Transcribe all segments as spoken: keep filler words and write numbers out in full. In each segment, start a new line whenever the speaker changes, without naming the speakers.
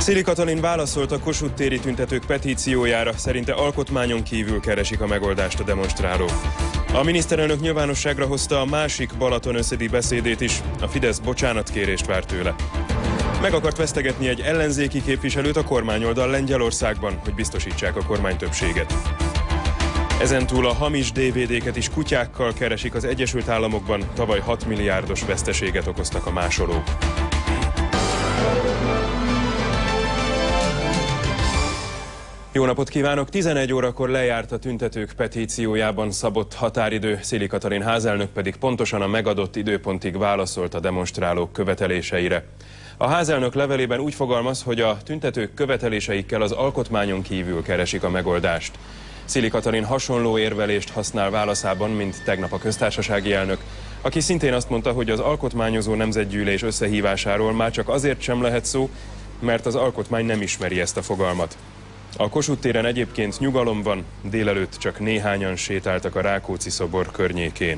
Szili Katalin válaszolt a Kossuth téri tüntetők petíciójára, szerinte alkotmányon kívül keresik a megoldást a demonstrálók. A miniszterelnök nyilvánosságra hozta a másik Balatonösszedi beszédét is, a Fidesz bocsánatkérést vár tőle. Meg akart vesztegetni egy ellenzéki képviselőt a kormányoldal Lengyelországban, hogy biztosítsák a kormánytöbbséget. Ezentúl a hamis dé vé dé-ket is kutyákkal keresik az Egyesült Államokban, tavaly hat milliárdos veszteséget okoztak a másolók. Jó napot kívánok! tizenegy órakor lejárt a tüntetők petíciójában szabott határidő, Szili Katalin házelnök pedig pontosan a megadott időpontig válaszolt a demonstrálók követeléseire. A házelnök levelében úgy fogalmaz, hogy a tüntetők követeléseikkel az alkotmányon kívül keresik a megoldást. Szili Katalin hasonló érvelést használ válaszában, mint tegnap a köztársasági elnök, aki szintén azt mondta, hogy az alkotmányozó nemzetgyűlés összehívásáról már csak azért sem lehet szó, mert az alkotmány nem ismeri ezt a fogalmat. A Kossuth téren egyébként nyugalom van, délelőtt csak néhányan sétáltak a Rákóczi-szobor környékén.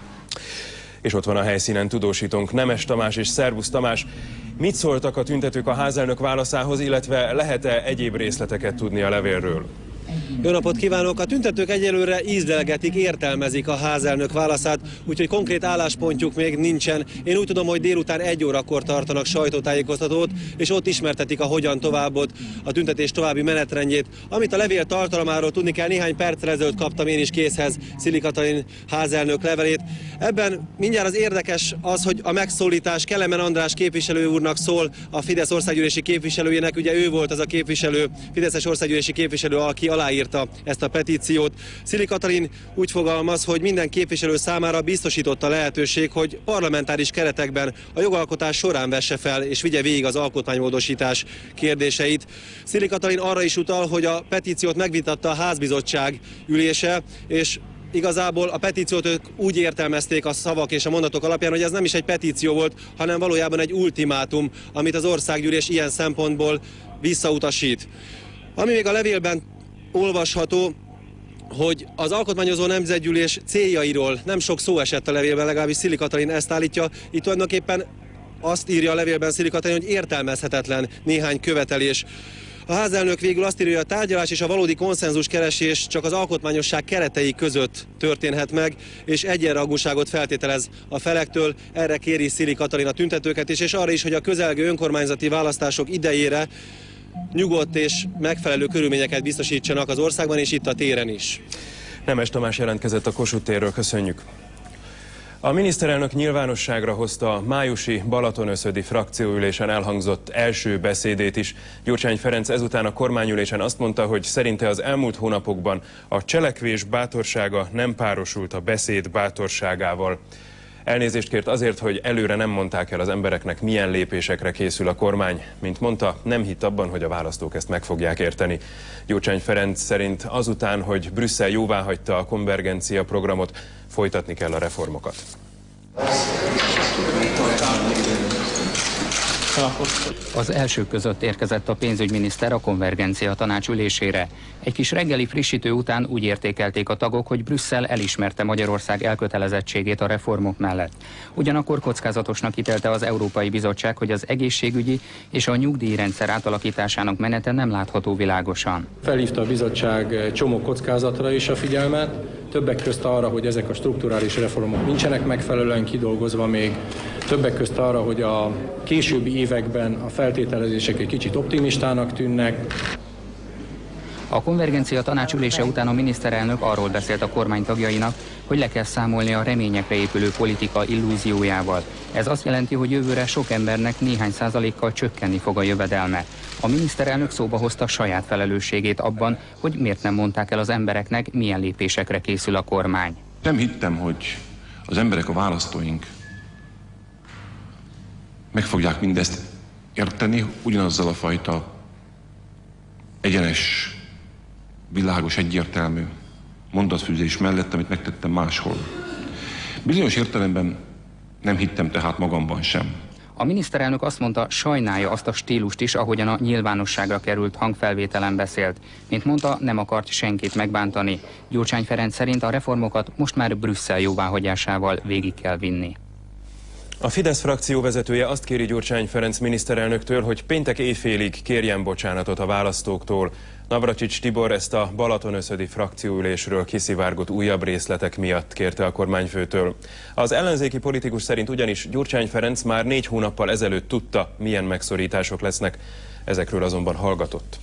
És ott van a helyszínen tudósítónk Nemes Tamás és Szervusz Tamás. Mit szóltak a tüntetők a házelnök válaszához, illetve lehet-e egyéb részleteket tudni a levélről?
Jó napot kívánok! A tüntetők egyelőre ízlelgetik, értelmezik a házelnök válaszát, úgyhogy konkrét álláspontjuk még nincsen. Én úgy tudom, hogy délután egy órakor tartanak sajtótájékoztatót, és ott ismertetik a hogyan továbbot, a tüntetés további menetrendjét. Amit a levél tartalmáról tudni kell, néhány perccel ezelőtt kaptam én is készhez Szili Katalin házelnök levelét. Ebben mindjárt az érdekes az, hogy a megszólítás Kelemen András képviselő úrnak szól, a Fidesz országgyűlési képviselőjének. Ugye ő volt az a képviselő, Fideszes országgyűlési képviselő, aki aláírta ezt a petíciót. Szili Katalin úgy fogalmaz, hogy minden képviselő számára biztosította lehetőség, hogy parlamentáris keretekben a jogalkotás során vesse fel és vigye végig az alkotmánymódosítás kérdéseit. Szili Katalin arra is utal, hogy a petíciót megvitatta a házbizottság ülése, és igazából a petíciót ők úgy értelmezték a szavak és a mondatok alapján, hogy ez nem is egy petíció volt, hanem valójában egy ultimátum, amit az országgyűlés ilyen szempontból visszautasít. Ami még a levélben olvasható, hogy az alkotmányozó nemzetgyűlés céljairól nem sok szó esett a levélben, legalábbis Szili Katalin ezt állítja. Itt tulajdonképpen azt írja a levélben Szili Katalin, hogy értelmezhetetlen néhány követelés. A házelnök végül azt írja, hogy a tárgyalás és a valódi konszenzus keresés csak az alkotmányosság keretei között történhet meg, és egyenrangúságot feltételez a felektől. Erre kéri Szili Katalin a tüntetőket is, és arra is, hogy a közelgő önkormányzati választások idejére nyugodt és megfelelő körülményeket biztosítsanak az országban és itt a téren is.
Nemes Tamás jelentkezett a Kossuth térről, köszönjük. A miniszterelnök nyilvánosságra hozta a májusi Balatonösszödi frakcióülésen elhangzott első beszédét is. Gyurcsány Ferenc ezután a kormányülésen azt mondta, hogy szerinte az elmúlt hónapokban a cselekvés bátorsága nem párosult a beszéd bátorságával. Elnézést kért azért, hogy előre nem mondták el az embereknek, milyen lépésekre készül a kormány. Mint mondta, nem hitt abban, hogy a választók ezt meg fogják érteni. Gyurcsány Ferenc szerint azután, hogy Brüsszel jóváhagyta a konvergencia programot, folytatni kell a reformokat.
Az elsők között érkezett a pénzügyminiszter a konvergencia tanács ülésére. Egy kis reggeli frissítő után úgy értékelték a tagok, hogy Brüsszel elismerte Magyarország elkötelezettségét a reformok mellett. Ugyanakkor kockázatosnak ítélte az Európai Bizottság, hogy az egészségügyi és a nyugdíjrendszer átalakításának menete nem látható világosan.
Felhívta a bizottság csomó kockázatra is a figyelmet, többek közt arra, hogy ezek a strukturális reformok nincsenek megfelelően kidolgozva még, többek közt arra, hogy a későbbi években a feltételezések egy kicsit optimistának tűnnek.
A konvergencia tanácsülése után a miniszterelnök arról beszélt a kormány tagjainak, hogy le kell számolni a reményekre épülő politika illúziójával. Ez azt jelenti, hogy jövőre sok embernek néhány százalékkal csökkenni fog a jövedelme. A miniszterelnök szóba hozta saját felelősségét abban, hogy miért nem mondták el az embereknek, milyen lépésekre készül a kormány.
Nem hittem, hogy az emberek, a választóink meg fogják mindezt érteni, ugyanazzal a fajta egyenes, világos, egyértelmű mondatfűzés mellett, amit megtettem máshol. Bizonyos értelemben nem hittem tehát magamban sem.
A miniszterelnök azt mondta, sajnálja azt a stílust is, ahogyan a nyilvánosságra került hangfelvételen beszélt. Mint mondta, nem akart senkit megbántani. Gyurcsány Ferenc szerint a reformokat most már Brüsszel jóváhagyásával végig kell vinni.
A Fidesz frakció vezetője azt kéri Gyurcsány Ferenc miniszterelnöktől, hogy péntek éjfélig kérjen bocsánatot a választóktól. Navracsics Tibor ezt a Balatonöszödi frakcióülésről kiszivárgott újabb részletek miatt kérte a kormányfőtől. Az ellenzéki politikus szerint ugyanis Gyurcsány Ferenc már négy hónappal ezelőtt tudta, milyen megszorítások lesznek. Ezekről azonban hallgatott.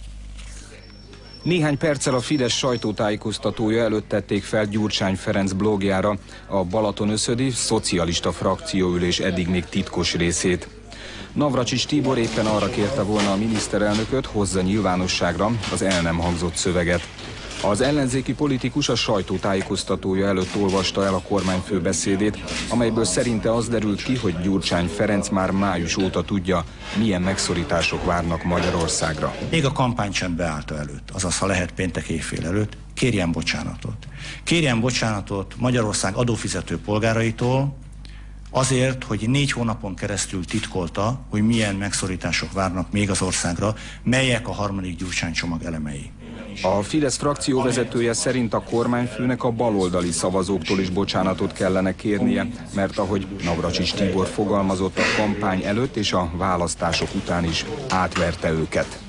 Néhány perccel a Fidesz sajtótájékoztatója előtt tették fel Gyurcsány Ferenc blogjára a Balatonöszödi szocialista frakcióülés eddig még titkos részét. Navracsics Tibor éppen arra kérte volna a miniszterelnököt, hozza nyilvánosságra az el nem hangzott szöveget. Az ellenzéki politikus a sajtótájékoztatója előtt olvasta el a kormányfő beszédét, amelyből szerinte az derült ki, hogy Gyurcsány Ferenc már május óta tudja, milyen megszorítások várnak Magyarországra.
Még a kampánycsend beállta előtt, azaz ha lehet péntek éjfél előtt, kérjen bocsánatot. Kérjen bocsánatot Magyarország adófizető polgáraitól, azért, hogy négy hónapon keresztül titkolta, hogy milyen megszorítások várnak még az országra, melyek a harmadik Gyurcsány csomag elemei.
A Fidesz frakció vezetője szerint a kormányfőnek a baloldali szavazóktól is bocsánatot kellene kérnie, mert ahogy Navracsics Tibor fogalmazott, a kampány előtt és a választások után is átverte őket.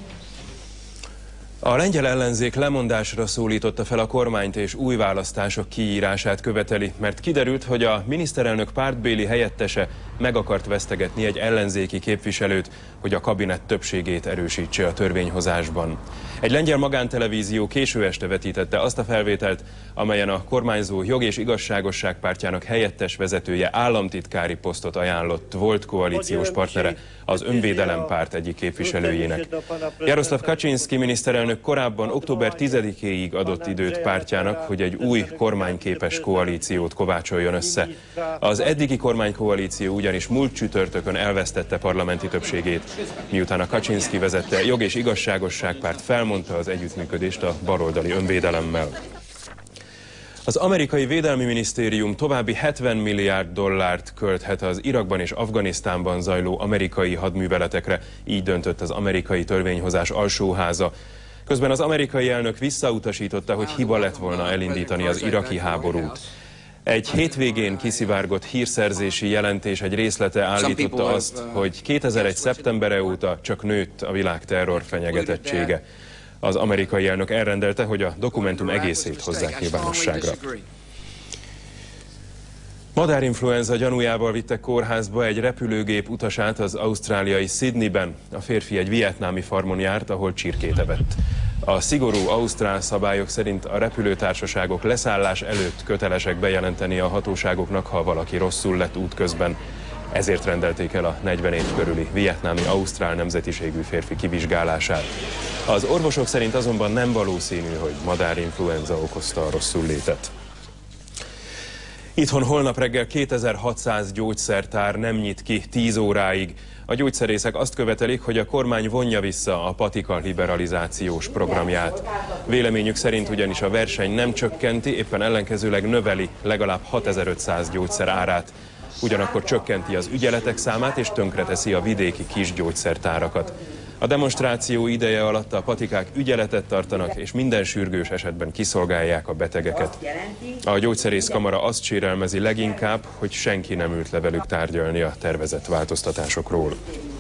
A lengyel ellenzék lemondásra szólította fel a kormányt és új választások kiírását követeli, mert kiderült, hogy a miniszterelnök pártbéli helyettese meg akart vesztegetni egy ellenzéki képviselőt, hogy a kabinet többségét erősítse a törvényhozásban. Egy lengyel magántelevízió késő este vetítette azt a felvételt, amelyen a kormányzó Jog és Igazságosság pártjának helyettes vezetője államtitkári posztot ajánlott volt koalíciós partnere, az Önvédelem párt egyik képviselőjének. Jaroszlav Kaczynszki miniszterelnök korábban október tizedikéig adott időt pártjának, hogy egy új kormányképes koalíciót kovácsoljon össze. Az eddigi kormánykoalíció ugyanis múlt csütörtökön elvesztette parlamenti többségét, miután a Kaczynszki vezette Jog és Igazságosság párt felmondta az együttműködést a baloldali Önvédelemmel. Az amerikai védelmi minisztérium további hetven milliárd dollárt költhet az Irakban és Afganisztánban zajló amerikai hadműveletekre, így döntött az amerikai törvényhozás alsóháza. Közben az amerikai elnök visszautasította, hogy hiba lett volna elindítani az iraki háborút. Egy hétvégén kiszivárgott hírszerzési jelentés egy részlete állította azt, hogy kétezer-egy szeptembere óta csak nőtt a világ terror fenyegetettsége. Az amerikai elnök elrendelte, hogy a dokumentum egészét hozzák nyilvánosságra. Madárinfluenza gyanújával vittek kórházba egy repülőgép utasát az ausztráliai Sydneyben. A férfi egy vietnámi farmon járt, ahol csirkét evett. A szigorú ausztrál szabályok szerint a repülőtársaságok leszállás előtt kötelesek bejelenteni a hatóságoknak, ha valaki rosszul lett útközben. Ezért rendelték el a negyven év körüli vietnámi ausztrál nemzetiségű férfi kivizsgálását. Az orvosok szerint azonban nem valószínű, hogy madárinfluenza okozta a rosszullétet. Itthon holnap reggel kétezer-hatszáz gyógyszertár nem nyit ki tíz óráig. A gyógyszerészek azt követelik, hogy a kormány vonja vissza a patika liberalizációs programját. Véleményük szerint ugyanis a verseny nem csökkenti, éppen ellenkezőleg növeli legalább hatezer-ötszáz gyógyszer árát. Ugyanakkor csökkenti az ügyeletek számát és tönkreteszi a vidéki kis gyógyszertárakat. A demonstráció ideje alatt a patikák ügyeletet tartanak, és minden sürgős esetben kiszolgálják a betegeket. A gyógyszerészkamara azt sérelmezi leginkább, hogy senki nem ült le velük tárgyalni a tervezett változtatásokról.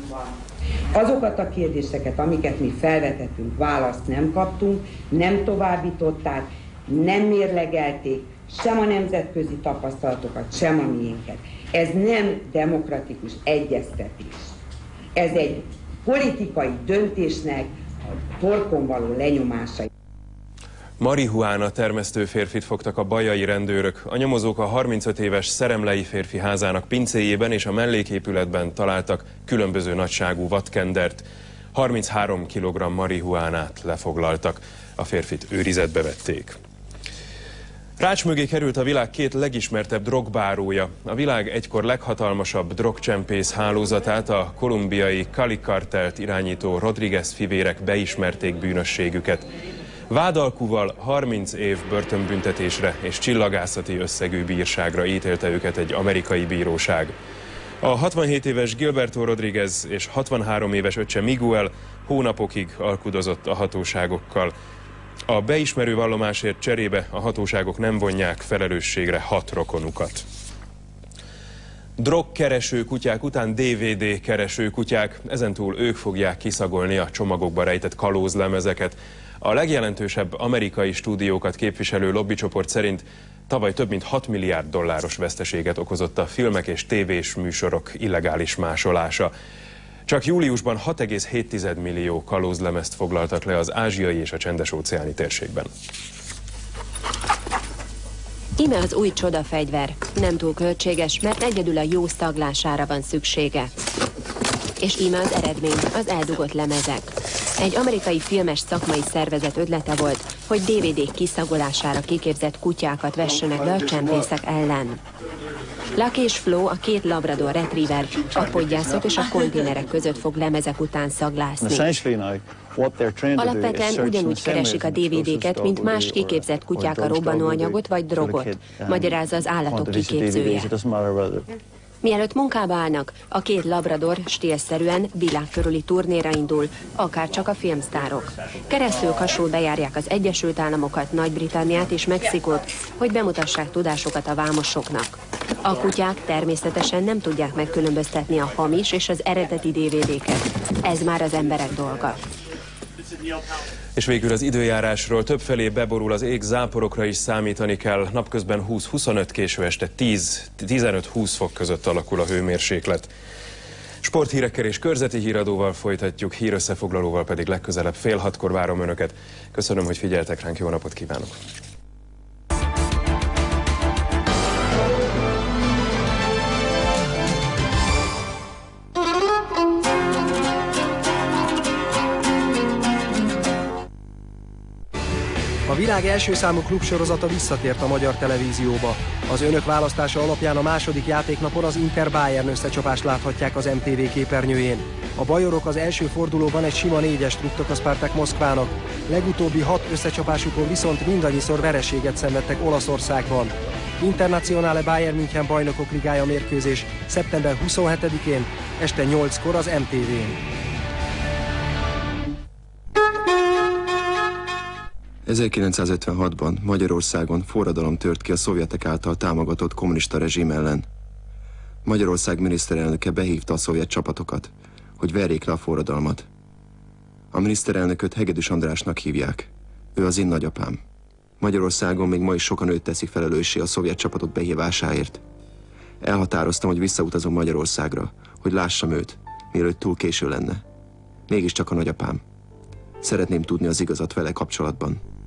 Azokat a kérdéseket, amiket mi felvetettünk, választ nem kaptunk, nem továbbították, nem mérlegelték, sem a nemzetközi tapasztalatokat, sem a miénket. Ez nem demokratikus egyeztetés. Ez egy politikai döntésnek a torkon való lenyomása.
Marihuána termesztő férfit fogtak a bajai rendőrök. A nyomozók a harmincöt éves szeremlei férfi házának pincéjében és a melléképületben találtak különböző nagyságú vadkendert. harminchárom kilogramm marihuánát lefoglaltak. A férfit őrizetbe vették. Rács mögé került a világ két legismertebb drogbárója. A világ egykor leghatalmasabb drogcsempész hálózatát, a kolumbiai Cali kartelt irányító Rodriguez fivérek beismerték bűnösségüket. Vádalkúval harminc év börtönbüntetésre és csillagászati összegű bírságra ítélte őket egy amerikai bíróság. A hatvanhét éves Gilberto Rodriguez és hatvanhárom éves öccse Miguel hónapokig alkudozott a hatóságokkal. A beismerő vallomásért cserébe a hatóságok nem vonják felelősségre hat rokonukat. Drogkereső kutyák után dé vé dé kereső kutyák, ezentúl ők fogják kiszagolni a csomagokba rejtett kalózlemezeket. A legjelentősebb amerikai stúdiókat képviselő lobbycsoport szerint tavaly több mint hat milliárd dolláros veszteséget okozott a filmek és tévés műsorok illegális másolása. Csak júliusban hat egész hét millió kalózlemezt foglaltak le az ázsiai és a csendes-óceáni térségben.
Íme az új csodafegyver. Nem túl költséges, mert egyedül a jó szaglására van szüksége. És íme az eredmény, az eldugott lemezek. Egy amerikai filmes szakmai szervezet ötlete volt, hogy dé vé dé kiszagolására kiképzett kutyákat vessenek le a csempészek ellen. Lucky és Flo, a két labrador retriever, a podgyászok és a konténerek között fog lemezek után szaglászni. Alapvetően ugyanúgy keresik a dé vé déket, mint más kiképzett kutyák a robbanóanyagot vagy drogot, magyarázza az állatok kiképzője. Mielőtt munkába állnak, a két labrador stílszerűen világkörüli turnéra indul, akár csak a filmsztárok. Keresztül kasul bejárják az Egyesült Államokat, Nagy-Britanniát és Mexikót, hogy bemutassák tudásukat a vámosoknak. A kutyák természetesen nem tudják megkülönböztetni a hamis és az eredeti dé vé déket. Ez már az emberek dolga.
És végül az időjárásról: többfelé beborul az ég, záporokra is számítani kell. Napközben húsz-huszonöt, késő este tíz-tizenöt-húsz fok között alakul a hőmérséklet. Sporthírekkel és körzeti híradóval folytatjuk, hírösszefoglalóval pedig legközelebb fél hatkor várom Önöket. Köszönöm, hogy figyeltek ránk, jó napot kívánok!
A világ első számú klubsorozata visszatért a magyar televízióba. Az önök választása alapján a második játéknapon az Inter-Bayern összecsapást láthatják az em té vé képernyőjén. A bajorok az első fordulóban egy sima négyest rúgtak a Spartak Moszkvának. Legutóbbi hat összecsapásukon viszont mindannyiszor vereséget szenvedtek Olaszországban. Internacionale Bayern München Bajnokok Ligája mérkőzés szeptember huszonhetedikén este nyolckor az em té vén.
ezerkilencszázötvenhatban Magyarországon forradalom tört ki a szovjetek által támogatott kommunista rezsim ellen. Magyarország miniszterelnöke behívta a szovjet csapatokat, hogy verjék le a forradalmat. A miniszterelnököt Hegedűs Andrásnak hívják. Ő az én nagyapám. Magyarországon még ma is sokan őt teszik felelőssé a szovjet csapatok behívásáért. Elhatároztam, hogy visszautazom Magyarországra, hogy lássam őt, mielőtt túl késő lenne. Mégiscsak a nagyapám. Szeretném tudni az igazat vele kapcsolatban.